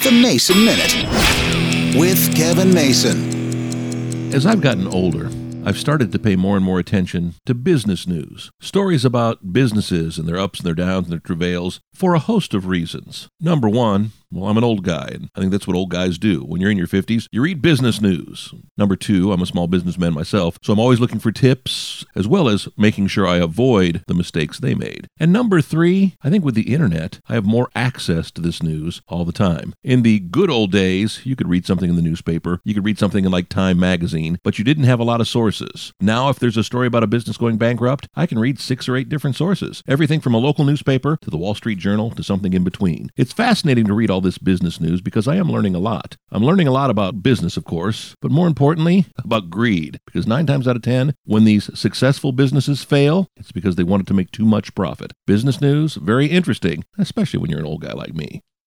The Mason Minute with Kevin Mason. As I've gotten older, I've started to pay more and more attention to business news. Stories about businesses and their ups and their downs and their travails for a host of reasons. Number one, well, I'm an old guy, and I think that's what old guys do. When you're in your 50s, you read business news. Number two, I'm a small businessman myself, so I'm always looking for tips, as well as making sure I avoid the mistakes they made. And number three, I think with the internet, I have more access to this news all the time. In the good old days, you could read something in the newspaper, you could read something in like Time magazine, but you didn't have a lot of sources. Now, if there's a story about a business going bankrupt, I can read 6 or 8 different sources. Everything from a local newspaper to the Wall Street Journal to something in between. It's fascinating to read all this business news because I am learning a lot. I'm learning a lot about business, of course, but more importantly, about greed. Because 9 times out of 10, when these successful businesses fail, it's because they wanted to make too much profit. Business news, very interesting, especially when you're an old guy like me.